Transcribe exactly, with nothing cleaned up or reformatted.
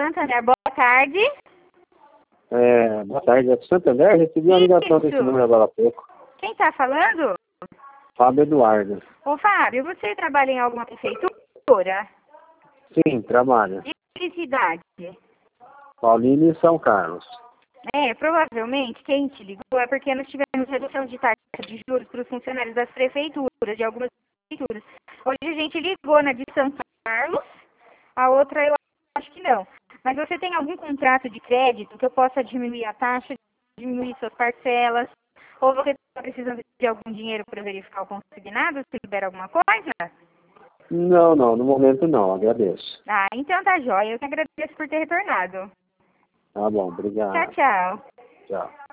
Santander, boa tarde. É, boa tarde, é do Santander. Recebi uma ligação Isso. desse número agora há pouco. Quem tá falando? Fábio Eduardo. Ô, Fábio, você trabalha em alguma prefeitura? Sim, trabalha. De que cidade? Paulínia e São Carlos. É, provavelmente quem te ligou é porque nós tivemos redução de taxa de juros para os funcionários das prefeituras, de algumas prefeituras. Hoje a gente ligou na de São Carlos, a outra eu acho que não. Mas você tem algum contrato de crédito que eu possa diminuir a taxa, diminuir suas parcelas? Ou você está precisando de algum dinheiro para verificar o consignado, se libera alguma coisa? Não, não, no momento não, agradeço. Ah, então tá jóia. Eu que agradeço por ter retornado. Tá bom, Tchau, obrigado. tchau. Tchau.